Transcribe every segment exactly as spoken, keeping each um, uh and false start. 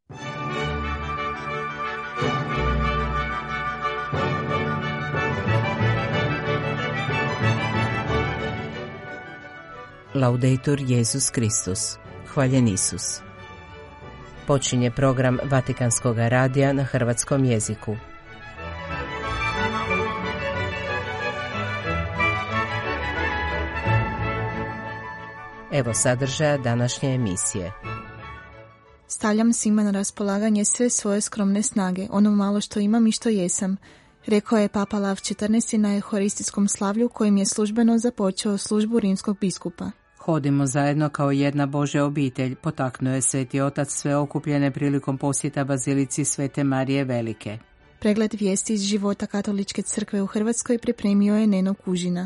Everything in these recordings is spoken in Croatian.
Laudetur Jesus Kristus. Hvaljen Isus. Počinje program Vatikanskog radija na hrvatskom jeziku. Evo sadržaja današnje emisije. Stavljam svima na raspolaganje sve svoje skromne snage, ono malo što imam i što jesam, rekao je Papa Lav četrnaesti na euharistijskom slavlju kojim je službeno započeo službu rimskog biskupa. Hodimo zajedno kao jedna Božja obitelj, potaknuo je Sveti Otac sve okupljene prilikom posjeta Bazilici Svete Marije Velike. Pregled vijesti iz života Katoličke crkve u Hrvatskoj pripremio je Neno Kužina.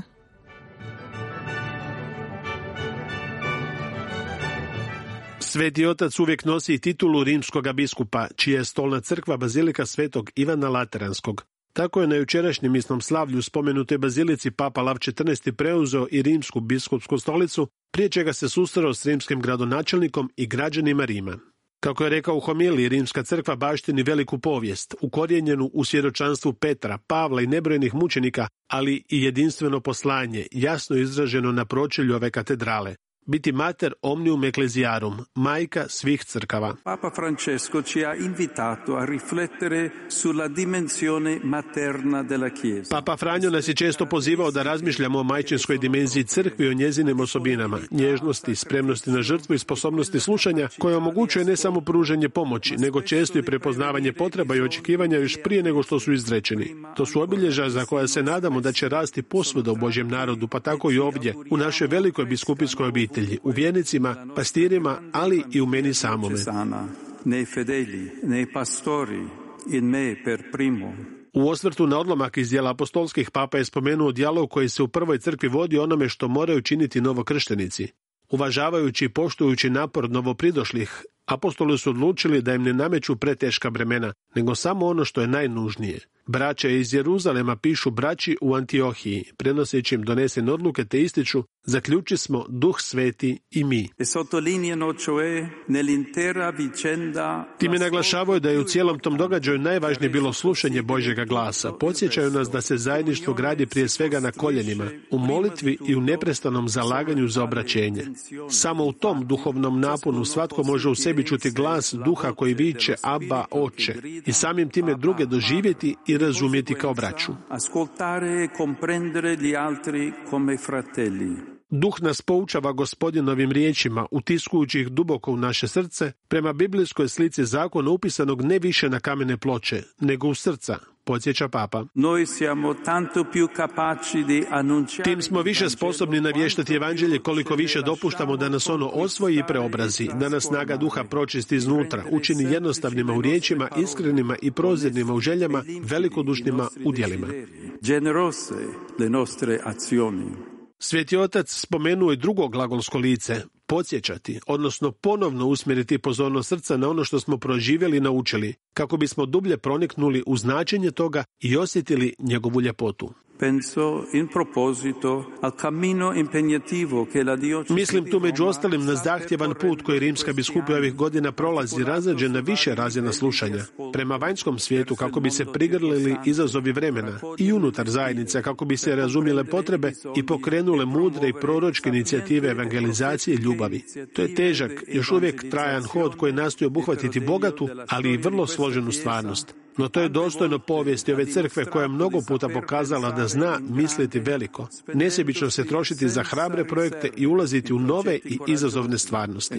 Sveti Otac uvijek nosi titulu rimskoga biskupa, čija je stolna crkva Bazilika Svetog Ivana Lateranskog. Tako je na jučerašnjem misnom slavlju spomenutoj bazilici Papa Lav četrnaesti preuzeo i rimsku biskupsku stolicu, prije čega se susreo s rimskim gradonačelnikom i građanima Rima. Kako je rekao u homiliji, rimska crkva baštini veliku povijest, ukorijenjenu u svjedočanstvu Petra, Pavla i nebrojenih mučenika, ali i jedinstveno poslanje, jasno izraženo na pročelju ove katedrale. Biti mater omnium ecclesiarum, majka svih crkava. Papa Francesco ci ha invitato a riflettere sulla dimensione materna della Chiesa. Papa Franjo nas je često pozivao da razmišljamo o majčinskoj dimenziji crkvi i o njezinim osobinama, nježnosti, spremnosti na žrtvu i sposobnosti slušanja, koja omogućuje ne samo pružanje pomoći, nego često i prepoznavanje potreba i očekivanja još prije nego što su izrečeni. To su obilježja za koja se nadamo da će rasti posvuda u Božjem narodu, pa tako i ovdje, u našoj velikoj biskupijskoj obitelji, u vjernicima, pastirima, ali i u meni samome. U osvrtu na odlomak iz djela apostolskih, Papa je spomenuo dijalog koji se u prvoj crkvi vodi onome što moraju činiti novokrštenici. Uvažavajući i poštujući napor novopridošlih, apostoli su odlučili da im ne nameću preteška bremena, nego samo ono što je najnužnije. Braća iz Jeruzalema pišu braći u Antiohiji, prenoseći im donesene odluke, te ističu: zaključi smo Duh Sveti i mi. Time naglašavaju da je u cijelom tom događaju najvažnije bilo slušanje Božjega glasa. Podsjećaju nas da se zajedništvo gradi prije svega na koljenima, u molitvi i u neprestanom zalaganju za obraćenje. Samo u tom duhovnom naponu svatko može u sebi čuti glas Duha koji viče Abba, Oče, i samim time druge doživjeti i razumjeti kao braću. Duh nas poučava Gospodinovim riječima, utiskujući ih duboko u naše srce, prema biblijskoj slici zakona upisanog ne više na kamene ploče, nego u srca, podsjeća Papa. Tim smo više sposobni navještati evanđelje koliko više dopuštamo da nas ono osvoji i preobrazi, da nas snaga duha pročisti iznutra, učini jednostavnima u riječima, iskrenima i prozirnima u željama, velikodušnima u djelima. Sveti Otac spomenuo je drugo glagolsko lice, podsjećati, odnosno ponovno usmjeriti pozornost srca na ono što smo proživjeli i naučili, kako bismo dublje proniknuli u značenje toga i osjetili njegovu ljepotu. Mislim tu među ostalim na zahtjevan put koji rimska biskupija ovih godina prolazi, razrađen na više razina slušanja, prema vanjskom svijetu kako bi se prigrlili izazovi vremena, i unutar zajednice kako bi se razumjele potrebe i pokrenule mudre i proročke inicijative evangelizacije i ljubavi. To je težak, još uvijek trajan hod koji nastoji obuhvatiti bogatu, ali i vrlo složenu stvarnost. No to je dostojno povijesti ove crkve koja je mnogo puta pokazala da zna misliti veliko, nesebično se trošiti za hrabre projekte i ulaziti u nove i izazovne stvarnosti.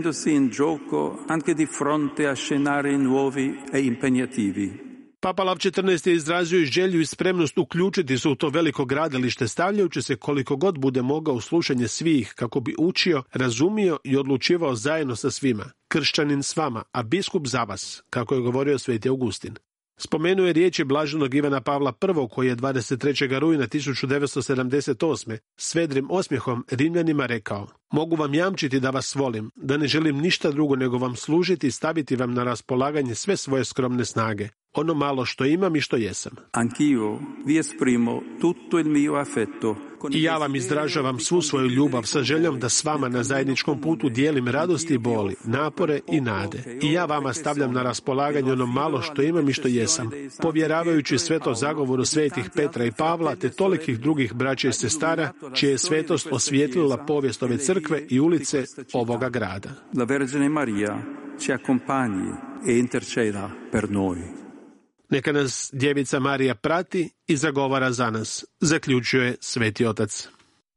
Papa Lav četrnaesti je izrazio i želju i spremnost uključiti se u to veliko gradilište, stavljajući se koliko god bude mogao u slušanje svih, kako bi učio, razumio i odlučivao zajedno sa svima. Kršćanin s vama, a biskup za vas, kako je govorio sveti Augustin. Spomenuo je riječi blaženog Ivana Pavla prvog koji je dvadeset trećeg rujna tisuću devetsto sedamdeset osme s vedrim osmijehom Rimljanima rekao: mogu vam jamčiti da vas volim, da ne želim ništa drugo nego vam služiti i staviti vam na raspolaganje sve svoje skromne snage, ono malo što imam i što jesam. Anch'io vi esprimo tutto il mio affetto I ja vam izražavam svu svoju ljubav sa željom da s vama na zajedničkom putu dijelim radosti i boli, napore i nade. I ja vama stavljam na raspolaganje ono malo što imam i što jesam, povjeravajući sveto zagovoru svetih Petra i Pavla te tolikih drugih braća i sestara, čija je svetost osvijetlila povijest ove crkve i ulice ovoga grada. La Vergine Maria ci accompagni e interceda per noi. Neka nas Djevica Marija prati i zagovara za nas, zaključuje Sveti Otac.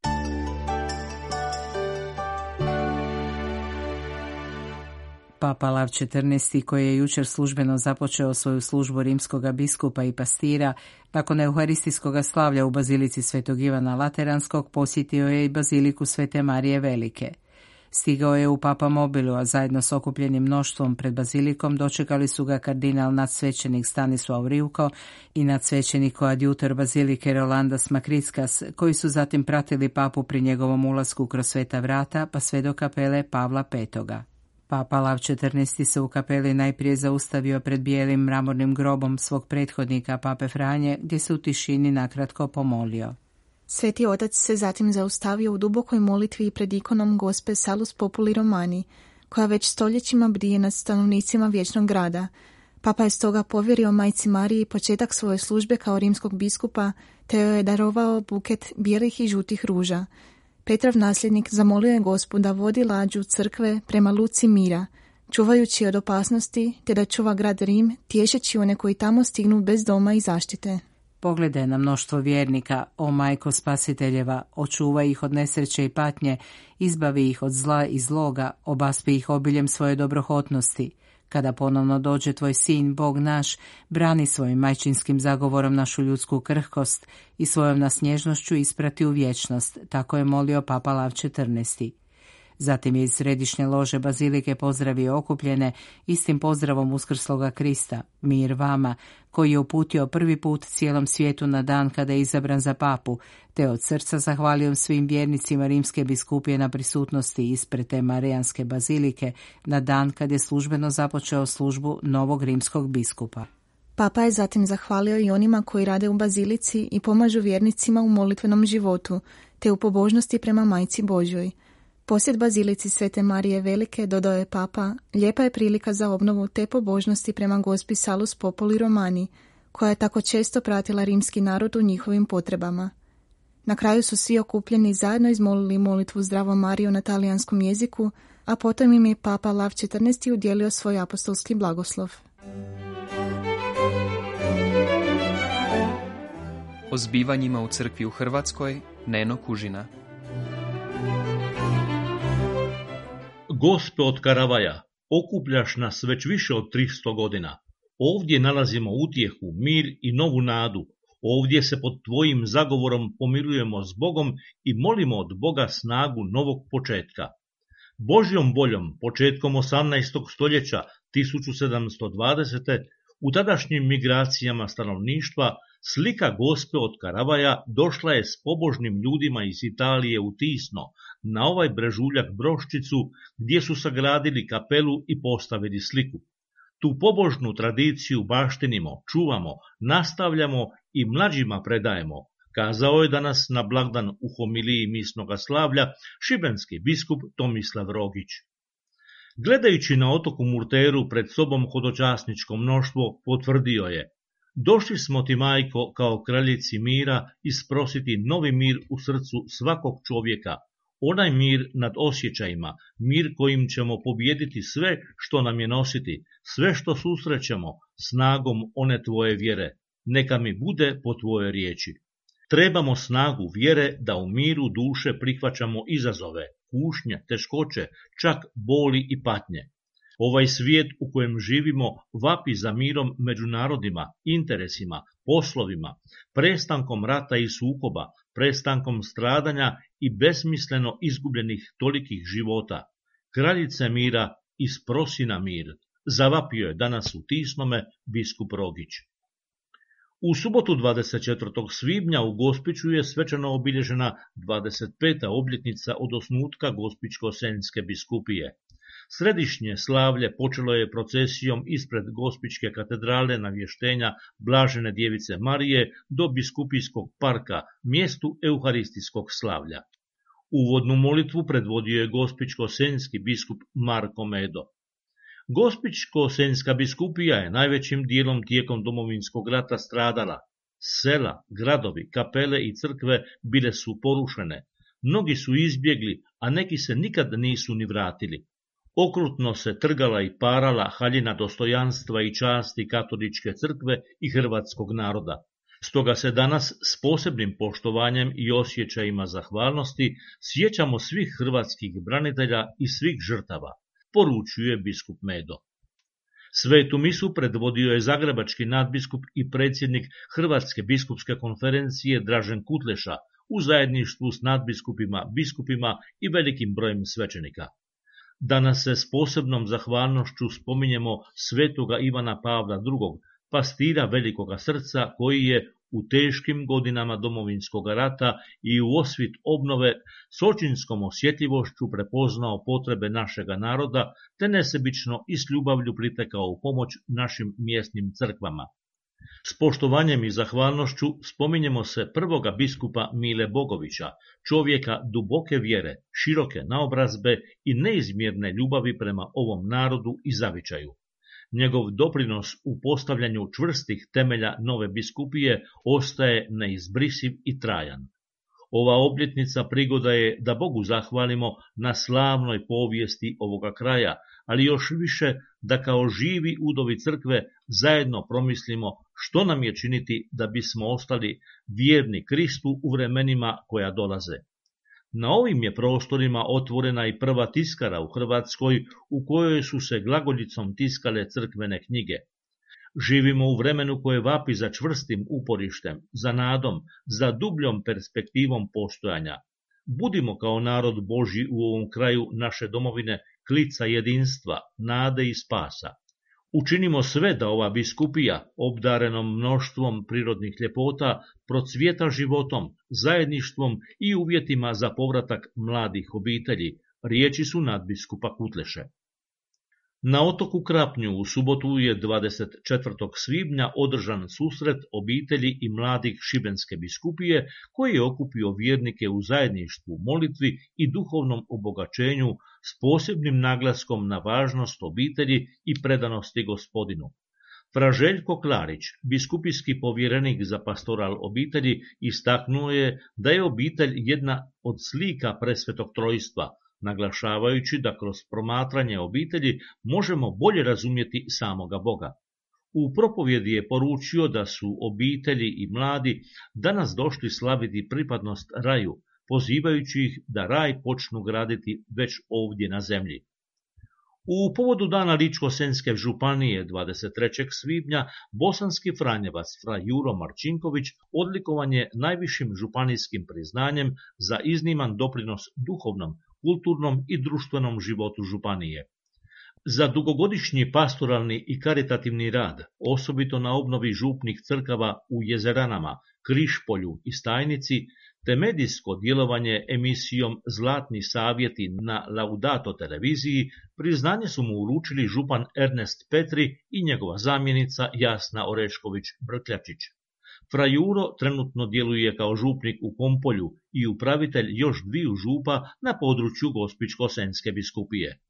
Papa Lav četrnaesti, koji je jučer službeno započeo svoju službu rimskoga biskupa i pastira, nakon euharistijskog slavlja u bazilici Svetog Ivana Lateranskog, posjetio je i baziliku Svete Marije Velike. Stigao je u Papa Mobilu, a zajedno s okupljenim mnoštvom pred bazilikom dočekali su ga kardinal nadsvećenik Stanislav Rivko i nadsvećenik koadjutor bazilike Rolandas Makrickas, koji su zatim pratili papu pri njegovom ulasku kroz sveta vrata pa sve do kapele Pavla petoga. Papa Lav četrnaesti se u kapeli najprije zaustavio pred bijelim mramornim grobom svog prethodnika Pape Franje, gdje se u tišini nakratko pomolio. Sveti otac se zatim zaustavio u dubokoj molitvi pred ikonom Gospe Salus Populi Romani, koja već stoljećima brije nad stanovnicima vječnog grada. Papa je stoga povjerio majci Mariji početak svoje službe kao rimskog biskupa, te joj je darovao buket bijelih i žutih ruža. Petrov nasljednik zamolio je Gospu da vodi lađu crkve prema luci mira, čuvajući od opasnosti, te da čuva grad Rim, tješeći one koji tamo stignu bez doma i zaštite. Pogledaj na mnoštvo vjernika, o majko spasiteljeva, očuvaj ih od nesreće i patnje, izbavi ih od zla i zloga, obaspi ih obiljem svoje dobrohotnosti. Kada ponovno dođe tvoj sin, Bog naš, brani svojim majčinskim zagovorom našu ljudsku krhkost i svojom nas nježnošću isprati u vječnost, tako je molio Papa Lav četrnaesti. Zatim je iz središnje lože bazilike pozdravio okupljene istim pozdravom uskrsloga Krista, mir vama, koji je uputio prvi put cijelom svijetu na dan kada je izabran za papu, te od srca zahvalio svim vjernicima rimske biskupije na prisutnosti ispred te Marijanske bazilike na dan kad je službeno započeo službu novog rimskog biskupa. Papa je zatim zahvalio i onima koji rade u bazilici i pomažu vjernicima u molitvenom životu, te u pobožnosti prema Majci Božjoj. Posjet bazilici Svete Marije Velike, dodao je Papa, lijepa je prilika za obnovu te pobožnosti prema Gospi Salus Populi Romani, koja je tako često pratila rimski narod u njihovim potrebama. Na kraju su svi okupljeni zajedno izmolili molitvu Zdravo Mariju na talijanskom jeziku, a potom im je Papa Lav četrnaesti udjelio svoj apostolski blagoslov. O zbivanjima u crkvi u Hrvatskoj, Neno Kužina. Gospe od Karavaja, okupljaš nas već više od tristo godina. Ovdje nalazimo utjehu, mir i novu nadu. Ovdje se pod tvojim zagovorom pomirujemo s Bogom i molimo od Boga snagu novog početka. Božjom voljom, početkom osamnaestog stoljeća, tisuću sedamsto dvadesete. u tadašnjim migracijama stanovništva, slika Gospe od Karavaja došla je s pobožnim ljudima iz Italije u Tisno, na ovaj brežuljak Broščicu, gdje su sagradili kapelu i postavili sliku. Tu pobožnu tradiciju baštinimo, čuvamo, nastavljamo i mlađima predajemo, kazao je danas na blagdan u homiliji misnoga slavlja šibenski biskup Tomislav Rogić. Gledajući na otoku Murteru pred sobom hodočasničko mnoštvo, potvrdio je: došli smo ti, majko, kao kraljici mira, isprositi novi mir u srcu svakog čovjeka, onaj mir nad osjećajima, mir kojim ćemo pobijediti sve što nam je nositi, sve što susrećemo, snagom one tvoje vjere. Neka mi bude po tvojoj riječi. Trebamo snagu vjere da u miru duše prihvaćamo izazove, kušnje, teškoće, čak boli i patnje. Ovaj svijet u kojem živimo vapi za mirom među narodima, interesima, poslovima, prestankom rata i sukoba, prestankom stradanja i besmisleno izgubljenih tolikih života. Kraljice mira, isprosi na mir, zavapio je danas u Tisnome biskup Rogić. U subotu dvadeset četvrtog svibnja u Gospiću je svečano obilježena dvadeset peta obljetnica od osnutka Gospićko-senjske biskupije. Središnje slavlje počelo je procesijom ispred Gospićke katedrale navještenja Blažene djevice Marije do biskupijskog parka, mjestu euharistijskog slavlja. Uvodnu molitvu predvodio je Gospićko-senjski biskup Marko Medo. Gospićko-senjska biskupija je najvećim dijelom tijekom Domovinskog rata stradala. Sela, gradovi, kapele i crkve bile su porušene. Mnogi su izbjegli, a neki se nikad nisu ni vratili. Okrutno se trgala i parala haljina dostojanstva i časti katoličke crkve i hrvatskog naroda. Stoga se danas s posebnim poštovanjem i osjećajima zahvalnosti sjećamo svih hrvatskih branitelja i svih žrtava, poručuje biskup Medo. Svetu misu predvodio je zagrebački nadbiskup i predsjednik Hrvatske biskupske konferencije Dražen Kutleša u zajedništvu s nadbiskupima, biskupima i velikim brojem svećenika. Danas se s posebnom zahvalnošću spominjemo svetoga Ivana Pavla drugog, pastira velikoga srca koji je u teškim godinama Domovinskog rata i u osvit obnove s očinskom osjetljivošću prepoznao potrebe našega naroda te nesebično i s ljubavlju pritekao u pomoć našim mjesnim crkvama. S poštovanjem i zahvalnošću spominjemo se prvoga biskupa Mile Bogovića, čovjeka duboke vjere, široke naobrazbe i neizmjerne ljubavi prema ovom narodu i zavičaju. Njegov doprinos u postavljanju čvrstih temelja nove biskupije ostaje neizbrisiv i trajan. Ova obljetnica prigoda je da Bogu zahvalimo na slavnoj povijesti ovoga kraja, ali još više da kao živi udovi crkve zajedno promislimo što nam je činiti da bismo ostali vjerni Kristu u vremenima koja dolaze. Na ovim je prostorima otvorena i prva tiskara u Hrvatskoj u kojoj su se glagoljicom tiskale crkvene knjige. Živimo u vremenu koje vapi za čvrstim uporištem, za nadom, za dubljom perspektivom postojanja. Budimo kao narod Božji u ovom kraju naše domovine klica jedinstva, nade i spasa. Učinimo sve da ova biskupija, obdarenom mnoštvom prirodnih ljepota, procvjeta životom, zajedništvom i uvjetima za povratak mladih obitelji, riječi su nadbiskupa Kutleše. Na otoku Krapnju u subotu je dvadeset četvrtog svibnja održan susret obitelji i mladih Šibenske biskupije koji je okupio vjernike u zajedništvu, molitvi i duhovnom obogaćenju s posebnim naglaskom na važnost obitelji i predanosti Gospodinu. Fra Željko Klarić, biskupijski povjerenik za pastoral obitelji, istaknuo je da je obitelj jedna od slika presvetog trojstva, naglašavajući da kroz promatranje obitelji možemo bolje razumjeti samoga Boga. U propovjedi je poručio da su obitelji i mladi danas došli slaviti pripadnost raju, pozivajući ih da raj počnu graditi već ovdje na zemlji. U povodu dana Ličko-senjske županije dvadeset trećeg svibnja bosanski franjevac fra Juro Marčinković odlikovan je najvišim županijskim priznanjem za izniman doprinos duhovnom, kulturnom i društvenom životu županije. Za dugogodišnji pastoralni i karitativni rad, osobito na obnovi župnih crkava u Jezeranama, Krišpolju i Stajnici, te medijsko djelovanje emisijom Zlatni savjeti na Laudato televiziji, priznanje su mu uručili župan Ernest Petri i njegova zamjenica Jasna Orešković-Brkljačić. Fra Juro trenutno djeluje kao župnik u Pompolju i upravitelj još dviju župa na području Gospićko-senjske biskupije.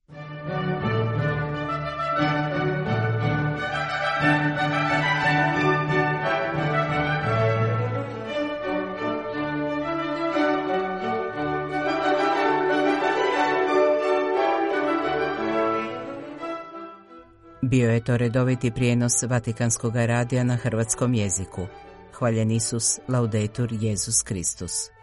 Bio je to redoviti prijenos Vatikanskog radija na hrvatskom jeziku. Hvaljen Isus, laudetur Jesus Kristus.